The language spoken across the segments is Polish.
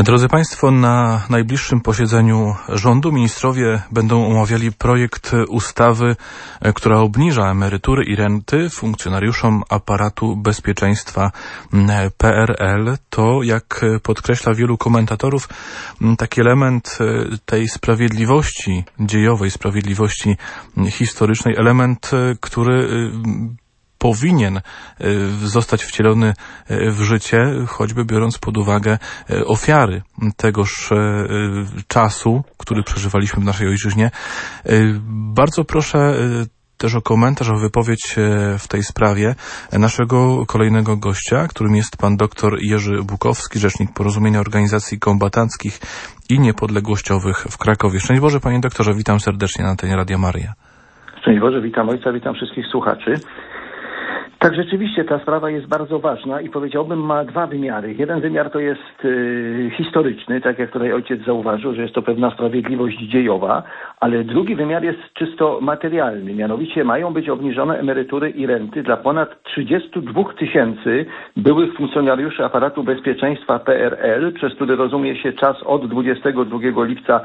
Drodzy Państwo, na najbliższym posiedzeniu rządu ministrowie będą omawiali projekt ustawy, która obniża emerytury i renty funkcjonariuszom aparatu bezpieczeństwa PRL. To, jak podkreśla wielu komentatorów, taki element tej sprawiedliwości dziejowej, sprawiedliwości historycznej, element, który powinien zostać wcielony w życie, choćby biorąc pod uwagę ofiary tegoż czasu, który przeżywaliśmy w naszej ojczyźnie. Bardzo proszę też o komentarz, o wypowiedź w tej sprawie naszego kolejnego gościa, którym jest pan dr Jerzy Bukowski, rzecznik Porozumienia Organizacji Kombatanckich i Niepodległościowych w Krakowie. Szczęść Boże, panie doktorze, witam serdecznie na antenie Radia Maryja. Szczęść Boże, witam ojca, witam wszystkich słuchaczy. Tak, rzeczywiście ta sprawa jest bardzo ważna i powiedziałbym ma dwa wymiary. Jeden wymiar to jest historyczny, tak jak tutaj ojciec zauważył, że jest to pewna sprawiedliwość dziejowa, ale drugi wymiar jest czysto materialny. Mianowicie mają być obniżone emerytury i renty dla ponad 32 000 byłych funkcjonariuszy aparatu bezpieczeństwa PRL, przez który rozumie się czas od 22 lipca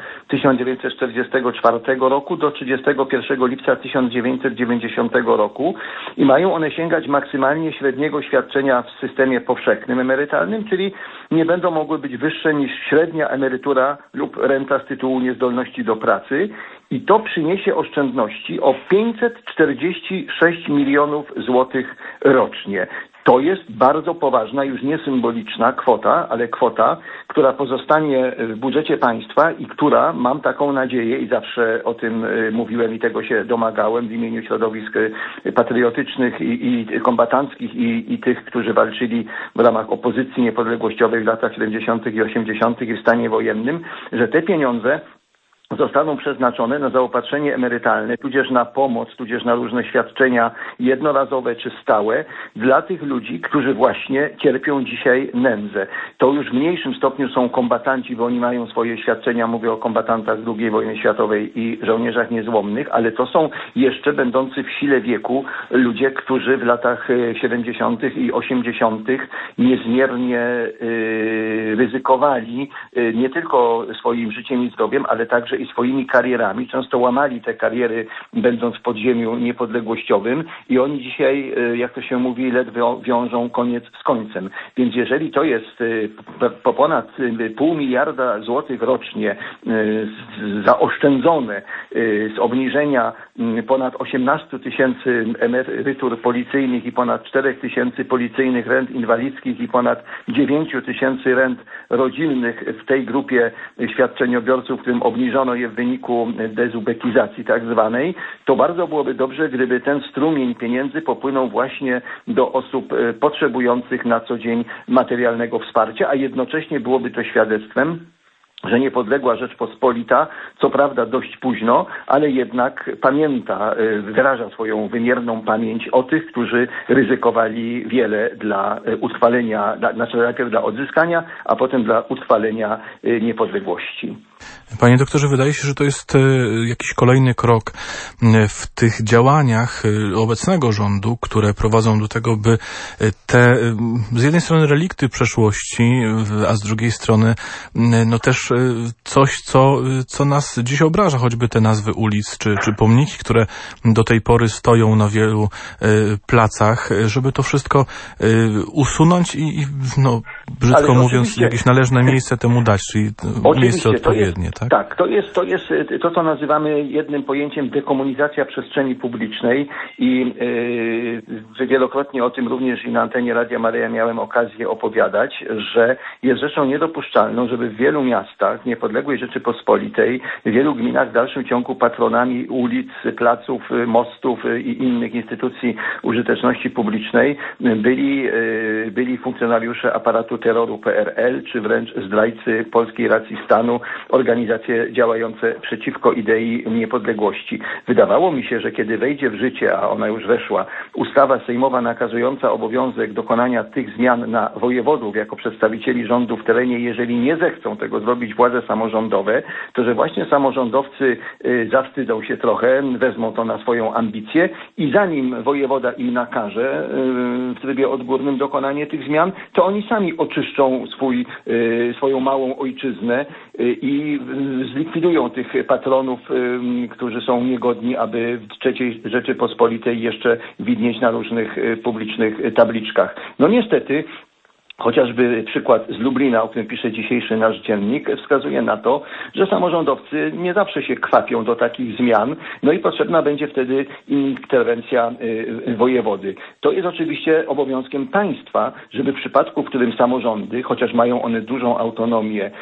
1944 roku do 31 lipca 1990 roku i mają one sięgać maksymalnie średniego świadczenia w systemie powszechnym emerytalnym, czyli nie będą mogły być wyższe niż średnia emerytura lub renta z tytułu niezdolności do pracy i to przyniesie oszczędności o 546 milionów złotych rocznie. To jest bardzo poważna, już nie symboliczna kwota, ale kwota, która pozostanie w budżecie państwa i która, mam taką nadzieję i zawsze o tym mówiłem i tego się domagałem w imieniu środowisk patriotycznych i kombatanckich i tych, którzy walczyli w ramach opozycji niepodległościowej w latach 70. i 80. i w stanie wojennym, że te pieniądze zostaną przeznaczone na zaopatrzenie emerytalne, tudzież na pomoc, tudzież na różne świadczenia jednorazowe czy stałe dla tych ludzi, którzy właśnie cierpią dzisiaj nędzę. To już w mniejszym stopniu są kombatanci, bo oni mają swoje świadczenia, mówię o kombatantach z II wojny światowej i żołnierzach niezłomnych, ale to są jeszcze będący w sile wieku ludzie, którzy w latach 70. i 80. niezmiernie ryzykowali nie tylko swoim życiem i zdrowiem, ale także i swoimi karierami. Często łamali te kariery, będąc w podziemiu niepodległościowym i oni dzisiaj, jak to się mówi, ledwo wiążą koniec z końcem. Więc jeżeli to jest po ponad 0,5 miliarda złotych rocznie zaoszczędzone z obniżenia ponad 18 000 emerytur policyjnych i ponad 4 000 policyjnych rent inwalidzkich i ponad 9 000 rent rodzinnych w tej grupie świadczeniobiorców, którym obniżono je w wyniku dezubekizacji tak zwanej, to bardzo byłoby dobrze, gdyby ten strumień pieniędzy popłynął właśnie do osób potrzebujących na co dzień materialnego wsparcia, a jednocześnie byłoby to świadectwem, że niepodległa Rzeczpospolita, co prawda dość późno, ale jednak pamięta, wyraża swoją wymierną pamięć o tych, którzy ryzykowali wiele dla utrwalenia, znaczy najpierw dla odzyskania, a potem dla utrwalenia niepodległości. Panie doktorze, wydaje się, że to jest jakiś kolejny krok w tych działaniach obecnego rządu, które prowadzą do tego, by te z jednej strony relikty przeszłości, a z drugiej strony no też coś, co nas dziś obraża, choćby te nazwy ulic czy pomniki, które do tej pory stoją na wielu placach, żeby to wszystko usunąć i no, brzydko mówiąc, jakieś należne miejsce temu dać, czyli miejsce odpowiednie, tak? Tak, to jest to, co nazywamy jednym pojęciem dekomunizacja przestrzeni publicznej i wielokrotnie o tym również i na antenie Radia Maryja miałem okazję opowiadać, że jest rzeczą niedopuszczalną, żeby w wielu miastach niepodległej Rzeczypospolitej, w wielu gminach w dalszym ciągu patronami ulic, placów, mostów i innych instytucji użyteczności publicznej byli funkcjonariusze aparatu terroru PRL, czy wręcz zdrajcy polskiej racji stanu, organizacje działające przeciwko idei niepodległości. Wydawało mi się, że kiedy wejdzie w życie, a ona już weszła, ustawa sejmowa nakazująca obowiązek dokonania tych zmian na wojewodów jako przedstawicieli rządu w terenie, jeżeli nie zechcą tego zrobić władze samorządowe, to że właśnie samorządowcy zawstydzą się trochę, wezmą to na swoją ambicję i zanim wojewoda im nakaże w trybie odgórnym dokonanie tych zmian, to oni sami oczyszczą swoją małą ojczyznę i zlikwidują tych patronów, którzy są niegodni, aby w III Rzeczypospolitej jeszcze widnieć na różnych publicznych tabliczkach. No niestety, chociażby przykład z Lublina, o którym pisze dzisiejszy nasz dziennik, wskazuje na to, że samorządowcy nie zawsze się kwapią do takich zmian, no i potrzebna będzie wtedy interwencja wojewody. To jest oczywiście obowiązkiem państwa, żeby w przypadku, w którym samorządy, chociaż mają one dużą autonomię,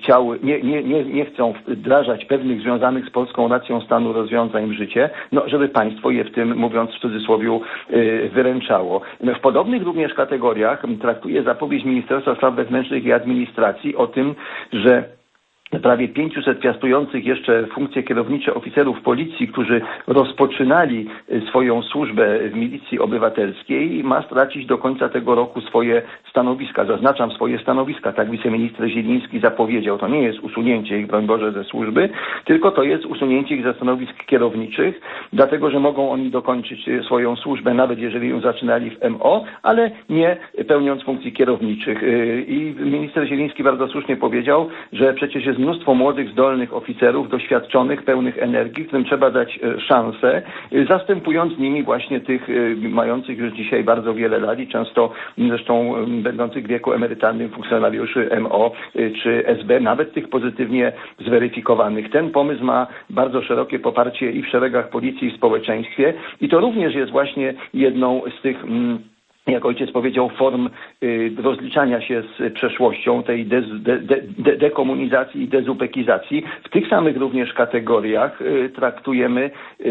nie chcą wdrażać pewnych związanych z polską racją stanu rozwiązań w życie, no żeby państwo je w tym, mówiąc w cudzysłowie, wyręczało. W podobnych również kategoriach traktuje zapowiedź Ministerstwa Spraw Wewnętrznych i Administracji o tym, że prawie 500 piastujących jeszcze funkcje kierownicze oficerów policji, którzy rozpoczynali swoją służbę w milicji obywatelskiej, ma stracić do końca tego roku swoje stanowiska. Zaznaczam, swoje stanowiska. Tak wiceminister Zieliński zapowiedział. To nie jest usunięcie ich, broń Boże, ze służby, tylko to jest usunięcie ich ze stanowisk kierowniczych, dlatego że mogą oni dokończyć swoją służbę, nawet jeżeli ją zaczynali w MO, ale nie pełniąc funkcji kierowniczych. I minister Zieliński bardzo słusznie powiedział, że przecież jest mnóstwo młodych, zdolnych oficerów, doświadczonych, pełnych energii, którym trzeba dać szansę, zastępując nimi właśnie tych mających już dzisiaj bardzo wiele lat i często zresztą będących w wieku emerytalnym funkcjonariuszy MO czy SB, nawet tych pozytywnie zweryfikowanych. Ten pomysł ma bardzo szerokie poparcie i w szeregach policji, i w społeczeństwie i to również jest właśnie jedną z tych, jak ojciec powiedział, form rozliczania się z przeszłością, tej dekomunizacji i dezubekizacji. W tych samych również kategoriach traktujemy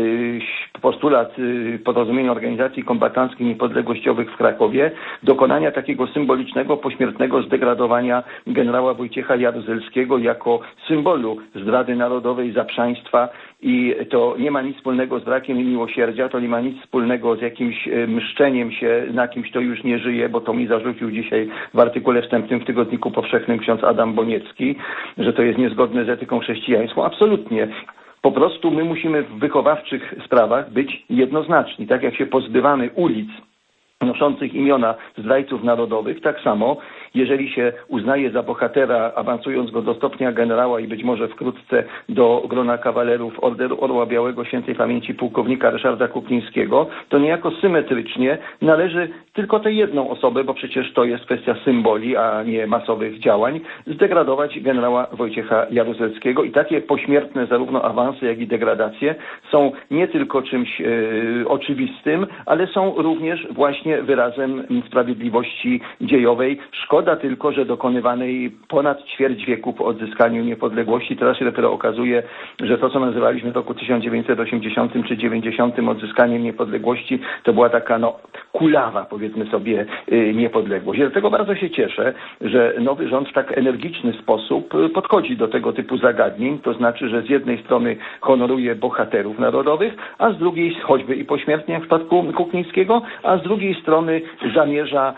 postulat Porozumienia Organizacji Kombatanckich Niepodległościowych w Krakowie dokonania takiego symbolicznego, pośmiertnego zdegradowania generała Wojciecha Jaruzelskiego jako symbolu zdrady narodowej, zaprzaństwa i to nie ma nic wspólnego z brakiem miłosierdzia, to nie ma nic wspólnego z jakimś mszczeniem się na kimś, kto już nie żyje, bo to mi zarzucił dzisiaj w artykule wstępnym w Tygodniku Powszechnym ksiądz Adam Boniecki, że to jest niezgodne z etyką chrześcijańską. Absolutnie. Po prostu my musimy w wychowawczych sprawach być jednoznaczni. Tak jak się pozbywamy ulic noszących imiona zdrajców narodowych, tak samo, jeżeli się uznaje za bohatera, awansując go do stopnia generała i być może wkrótce do grona kawalerów Orderu Orła Białego świętej pamięci pułkownika Ryszarda Kuklińskiego, to niejako symetrycznie należy tylko tę jedną osobę, bo przecież to jest kwestia symboli, a nie masowych działań, zdegradować generała Wojciecha Jaruzelskiego i takie pośmiertne zarówno awanse, jak i degradacje są nie tylko czymś oczywistym, ale są również właśnie wyrazem sprawiedliwości dziejowej. Szkoda tylko, że dokonywanej ponad ćwierć wieku po odzyskaniu niepodległości. Teraz się dopiero okazuje, że to, co nazywaliśmy w roku 1980 czy 90 odzyskaniem niepodległości, to była taka kulawa, powiedzmy sobie, niepodległość. I dlatego bardzo się cieszę, że nowy rząd w tak energiczny sposób podchodzi do tego typu zagadnień. To znaczy, że z jednej strony honoruje bohaterów narodowych, a z drugiej, choćby i pośmiertnie jak w przypadku Kuklińskiego, a z drugiej strony zamierza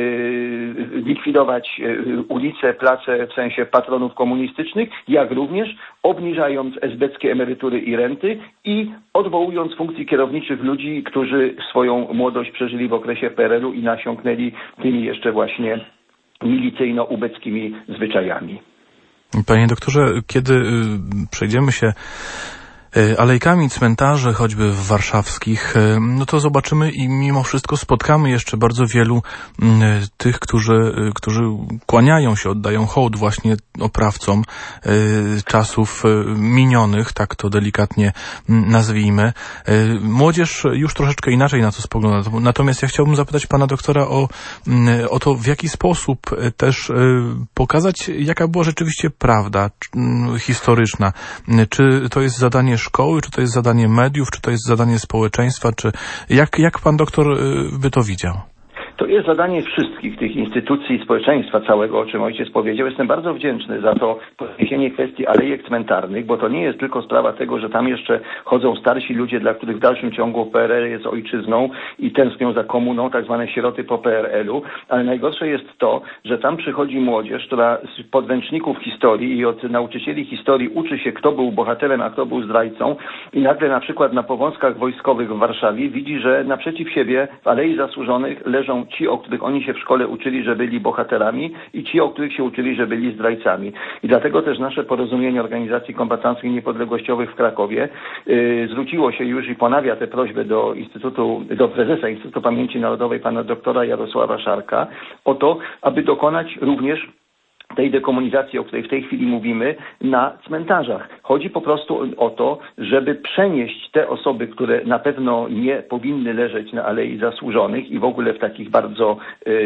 likwidować ulice, place w sensie patronów komunistycznych, jak również obniżając esbeckie emerytury i renty i odwołując funkcji kierowniczych ludzi, którzy swoją młodość przeżyli w okresie PRL-u i nasiąknęli tymi jeszcze właśnie milicyjno-ubeckimi zwyczajami. Panie doktorze, kiedy przejdziemy się alejkami cmentarzy, choćby warszawskich, no to zobaczymy i mimo wszystko spotkamy jeszcze bardzo wielu tych, którzy kłaniają się, oddają hołd właśnie oprawcom czasów minionych, tak to delikatnie nazwijmy. Młodzież już troszeczkę inaczej na to spogląda. Natomiast ja chciałbym zapytać pana doktora o to, w jaki sposób też pokazać, jaka była rzeczywiście prawda historyczna. Czy to jest zadanie szkoły, czy to jest zadanie mediów, czy to jest zadanie społeczeństwa, czy jak pan doktor by to widział? To jest zadanie wszystkich tych instytucji i społeczeństwa całego, o czym ojciec powiedział. Jestem bardzo wdzięczny za to podniesienie kwestii alejek cmentarnych, bo to nie jest tylko sprawa tego, że tam jeszcze chodzą starsi ludzie, dla których w dalszym ciągu PRL jest ojczyzną i tęsknią za komuną, tak zwane sieroty po PRL-u, ale najgorsze jest to, że tam przychodzi młodzież, która z podręczników historii i od nauczycieli historii uczy się, kto był bohaterem, a kto był zdrajcą i nagle na przykład na powązkach wojskowych w Warszawie widzi, że naprzeciw siebie w Alei Zasłużonych leżą są ci, o których oni się w szkole uczyli, że byli bohaterami i ci, o których się uczyli, że byli zdrajcami. I dlatego też nasze porozumienie organizacji kombatanckich niepodległościowych w Krakowie zwróciło się już i ponawia tę prośbę do prezesa Instytutu Pamięci Narodowej, pana doktora Jarosława Szarka, o to, aby dokonać również tej dekomunizacji, o której w tej chwili mówimy, na cmentarzach. Chodzi po prostu o to, żeby przenieść te osoby, które na pewno nie powinny leżeć na Alei Zasłużonych i w ogóle w takich bardzo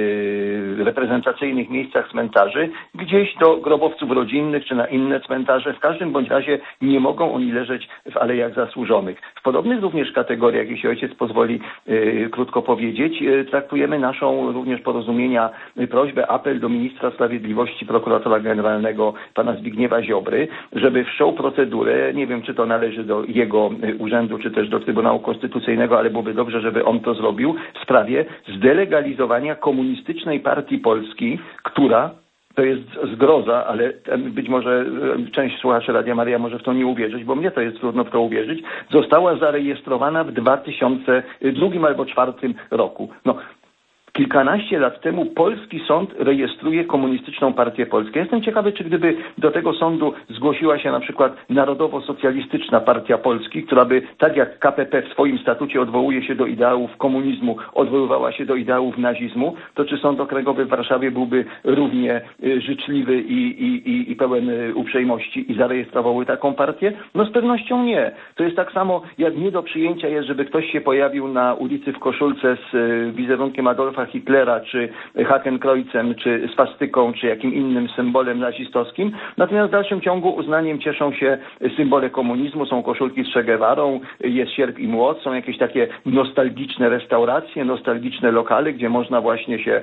reprezentacyjnych miejscach cmentarzy, gdzieś do grobowców rodzinnych czy na inne cmentarze. W każdym bądź razie nie mogą oni leżeć w Alejach Zasłużonych. W podobnych również kategoriach, jeśli ojciec pozwoli krótko powiedzieć, traktujemy naszą również porozumienia, prośbę, apel do ministra sprawiedliwości, prokuratora generalnego pana Zbigniewa Ziobry, żeby wszczął procedurę, nie wiem czy to należy do jego urzędu, czy też do Trybunału Konstytucyjnego, ale byłoby dobrze, żeby on to zrobił, w sprawie zdelegalizowania Komunistycznej Partii Polski, która, to jest zgroza, ale być może część słuchaczy Radia Maryja może w to nie uwierzyć, bo mnie to jest trudno w to uwierzyć, została zarejestrowana w 2002 albo 2004 roku. Kilkanaście lat temu polski sąd rejestruje Komunistyczną Partię Polską. Jestem ciekawy, czy gdyby do tego sądu zgłosiła się na przykład Narodowo-Socjalistyczna Partia Polski, która by, tak jak KPP w swoim statucie odwołuje się do ideałów komunizmu, odwoływała się do ideałów nazizmu, to czy Sąd Okręgowy w Warszawie byłby równie życzliwy i pełen uprzejmości i zarejestrowały taką partię? Z pewnością nie. To jest tak samo, jak nie do przyjęcia jest, żeby ktoś się pojawił na ulicy w koszulce z wizerunkiem Adolfa Hitlera, czy Hakenkreuzem, czy swastyką, czy jakim innym symbolem nazistowskim. Natomiast w dalszym ciągu uznaniem cieszą się symbole komunizmu, są koszulki z Che Guevarą, jest sierp i młot, są jakieś takie nostalgiczne restauracje, nostalgiczne lokale, gdzie można właśnie się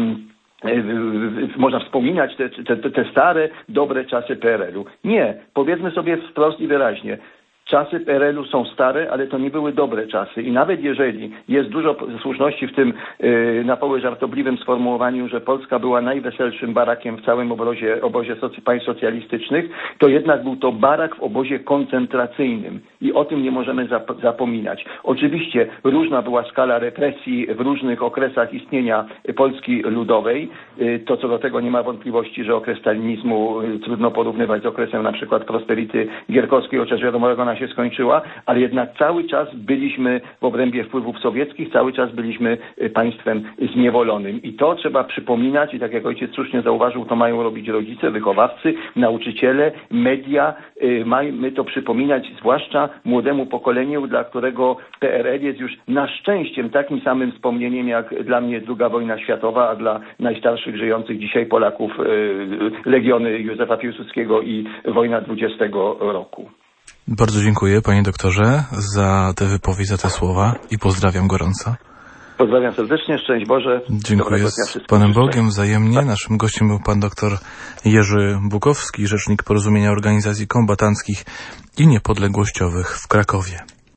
można wspominać te stare, dobre czasy PRL-u. Nie, powiedzmy sobie wprost i wyraźnie. Czasy PRL-u są stare, ale to nie były dobre czasy. I nawet jeżeli jest dużo słuszności w tym na poły żartobliwym sformułowaniu, że Polska była najweselszym barakiem w całym obozie państw socjalistycznych, to jednak był to barak w obozie koncentracyjnym. I o tym nie możemy zapominać. Oczywiście różna była skala represji w różnych okresach istnienia Polski Ludowej. To co do tego nie ma wątpliwości, że okres stalinizmu trudno porównywać z okresem na przykład prosperity gierkowskiej, chociaż wiadomo, jak ona się skończyła, ale jednak cały czas byliśmy w obrębie wpływów sowieckich, cały czas byliśmy państwem zniewolonym. I to trzeba przypominać i tak jak ojciec słusznie zauważył, to mają robić rodzice, wychowawcy, nauczyciele, media. Mamy to przypominać zwłaszcza młodemu pokoleniu, dla którego PRL jest już na szczęście takim samym wspomnieniem jak dla mnie II wojna światowa, a dla najstarszych żyjących dzisiaj Polaków legiony Józefa Piłsudskiego i wojna 20 roku. Bardzo dziękuję, panie doktorze, za tę wypowiedź, za te słowa i pozdrawiam gorąco. Pozdrawiam serdecznie, szczęść Boże. Dziękuję z Panem Bogiem wzajemnie. Naszym gościem był pan doktor Jerzy Bukowski, rzecznik Porozumienia Organizacji Kombatanckich i Niepodległościowych w Krakowie.